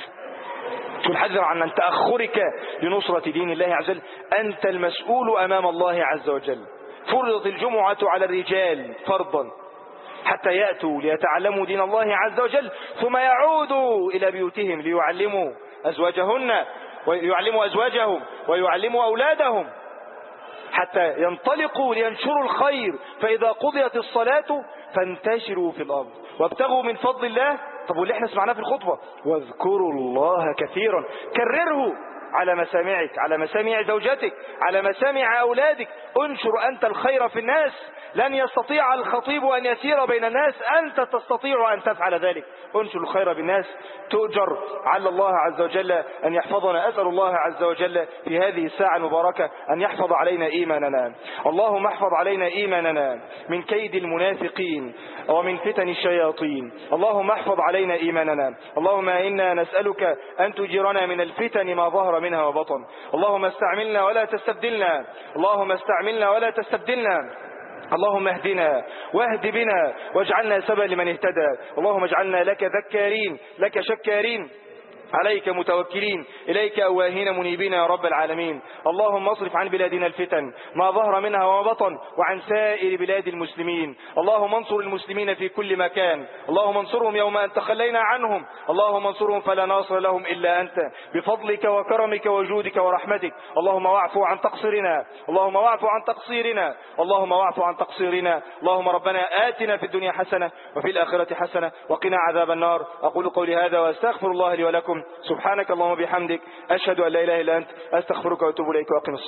كن حذرا عن تأخرك لنصرة دين الله عز وجل. أنت المسؤول أمام الله عز وجل. فرضت الجمعة على الرجال فرضا حتى يأتوا ليتعلموا دين الله عز وجل، ثم يعودوا إلى بيوتهم ليعلموا أزواجهن ويعلموا أزواجهم ويعلموا أولادهم، حتى ينطلقوا لينشروا الخير. فإذا قضيت الصلاة فانتشروا في الأرض وابتغوا من فضل الله. طب واللي احنا سمعناه في الخطبة واذكروا الله كثيرا، كرره على مسامعك، على مسامع زوجتك، على مسامع أولادك. انشر أنت الخير في الناس. لن يستطيع الخطيب أن يسير بين الناس، أنت تستطيع أن تفعل ذلك. انشر الخير بالناس تؤجر. على الله عز وجل أن يحفظنا. أسأل الله عز وجل في هذه الساعة المباركة أن يحفظ علينا إيماننا. اللهم احفظ علينا إيماننا من كيد المنافقين ومن فتن الشياطين. اللهم احفظ علينا إيماننا. اللهم إنا نسألك أن تجيرنا من الفتن ما ظهر منها وبطن. اللهم استعملنا ولا تستبدلنا، اللهم استعملنا ولا تستبدلنا. اللهم اهدنا واهد بنا واجعلنا سببا لمن اهتدى. اللهم اجعلنا لك ذكارين، لك شكارين، عليك متوكلين، إليك أواهين منيبين يا رب العالمين. اللهم اصرف عن بلادنا الفتن ما ظهر منها وما بطن، وعن سائر بلاد المسلمين. اللهم انصر المسلمين في كل مكان. اللهم انصرهم يوم أن تخلينا عنهم. اللهم انصرهم فلا ناصر لهم إلا أنت، بفضلك وكرمك وجودك ورحمتك. اللهم واعفو عن تقصيرنا، اللهم واعفو عن تقصيرنا، اللهم واعفو عن تقصيرنا. اللهم ربنا آتنا في الدنيا حسنة وفي الآخرة حسنة وقنا عذاب النار. أقول قولي هذا وأستغفر الله لي ولكم. سبحانك اللهم وبحمدك، أشهد أن لا إله إلا أنت، أستغفرك وأتوب إليك وأقم الصلاة.